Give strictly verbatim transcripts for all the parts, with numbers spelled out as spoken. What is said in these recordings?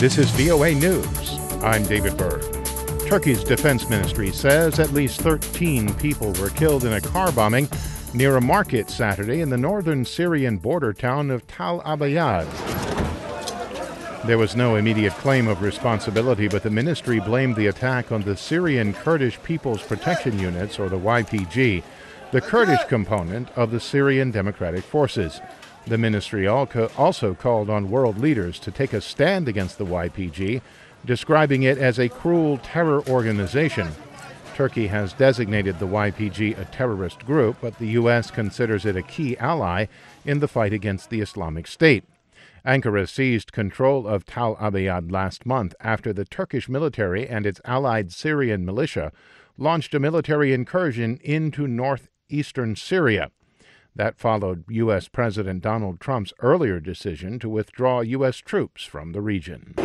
This is V O A News. I'm David Byrd. Turkey's defense ministry says at least thirteen people were killed in a car bombing near a market Saturday in the northern Syrian border town of Tal Abyad. There was no immediate claim of responsibility, but the ministry blamed the attack on the Syrian Kurdish People's Protection Units, or the Y P G, the Kurdish component of the Syrian Democratic Forces. The ministry also called on world leaders to take a stand against the Y P G, describing it as a cruel terror organization. Turkey has designated the Y P G a terrorist group, but the U S considers it a key ally in the fight against the Islamic State. Ankara seized control of Tal Abyad last month after the Turkish military and its allied Syrian militia launched a military incursion into northeastern Syria. That followed U S. President Donald Trump's earlier decision to withdraw U S troops from the region.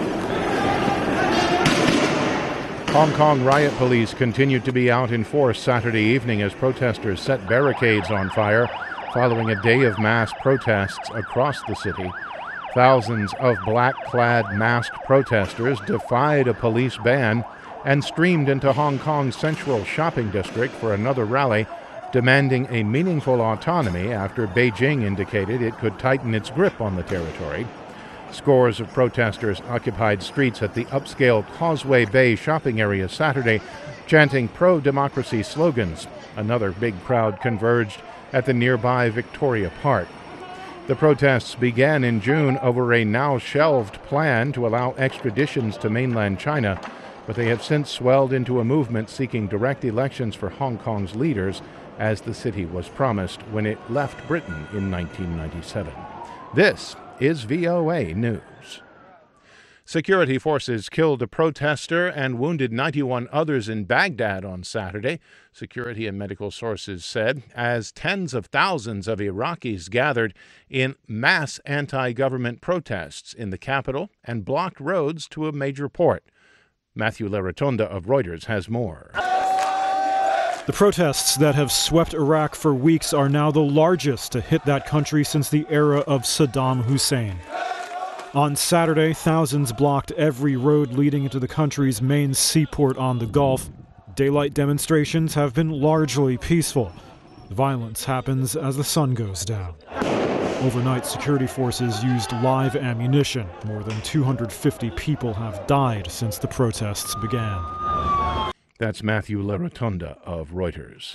Hong Kong riot police continued to be out in force Saturday evening as protesters set barricades on fire following a day of mass protests across the city. Thousands of black-clad masked protesters defied a police ban and streamed into Hong Kong's central shopping district for another rally, demanding a meaningful autonomy after Beijing indicated it could tighten its grip on the territory. Scores of protesters occupied streets at the upscale Causeway Bay shopping area Saturday, chanting pro-democracy slogans. Another big crowd converged at the nearby Victoria Park. The protests began in June over a now-shelved plan to allow extraditions to mainland China, but they have since swelled into a movement seeking direct elections for Hong Kong's leaders, as the city was promised when it left Britain in nineteen ninety-seven. This is V O A News. Security forces killed a protester and wounded ninety-one others in Baghdad on Saturday, security and medical sources said, as tens of thousands of Iraqis gathered in mass anti-government protests in the capital and blocked roads to a major port. Matthew Larotonda of Reuters has more. The protests that have swept Iraq for weeks are now the largest to hit that country since the era of Saddam Hussein. On Saturday, thousands blocked every road leading into the country's main seaport on the Gulf. Daylight demonstrations have been largely peaceful. Violence happens as the sun goes down. Overnight, security forces used live ammunition. More than two hundred fifty people have died since the protests began. That's Matthew Larotonda of Reuters.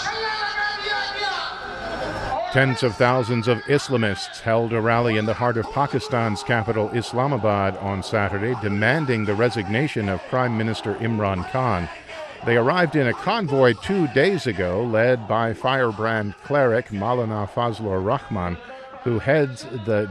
Tens of thousands of Islamists held a rally in the heart of Pakistan's capital, Islamabad, on Saturday, demanding the resignation of Prime Minister Imran Khan. They arrived in a convoy two days ago, led by firebrand cleric Maulana Fazlur Rahman, who heads the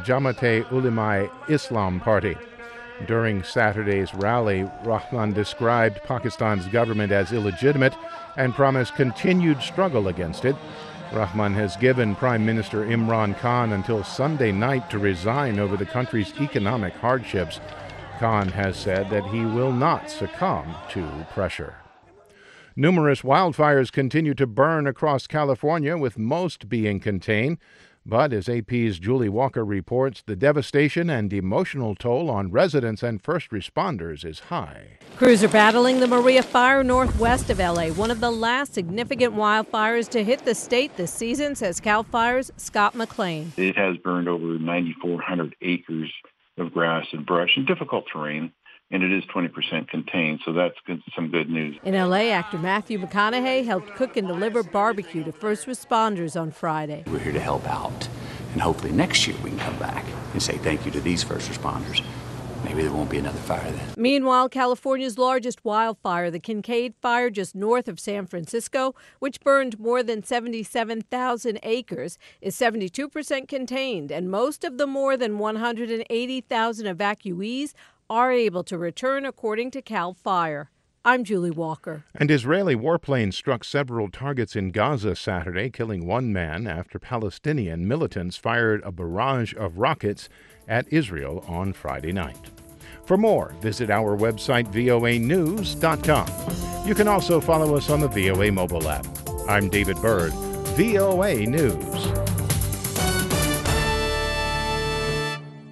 Jamaat-e-Ulema-e-Islam party. During Saturday's rally, Rahman described Pakistan's government as illegitimate and promised continued struggle against it. Rahman has given Prime Minister Imran Khan until Sunday night to resign over the country's economic hardships. Khan has said that he will not succumb to pressure. Numerous wildfires continue to burn across California, with most being contained. But as A P's Julie Walker reports, the devastation and emotional toll on residents and first responders is high. Crews are battling the Maria fire northwest of L A, one of the last significant wildfires to hit the state this season, says CAL FIRE's Scott McLean. It has burned over nine thousand four hundred acres of grass and brush in difficult terrain, and it is twenty percent contained, so that's good, some good news. In L A, actor Matthew McConaughey helped cook and deliver barbecue to first responders on Friday. We're here to help out, and hopefully next year we can come back and say thank you to these first responders. Maybe there won't be another fire then. Meanwhile, California's largest wildfire, the Kincade Fire just north of San Francisco, which burned more than seventy-seven thousand acres, is seventy-two percent contained, and most of the more than one hundred eighty thousand evacuees are able to return, according to CAL FIRE. I'm Julie Walker. And Israeli warplanes struck several targets in Gaza Saturday, killing one man after Palestinian militants fired a barrage of rockets at Israel on Friday night. For more, visit our website, V O A news dot com. You can also follow us on the V O A mobile app. I'm David Byrd, V O A News.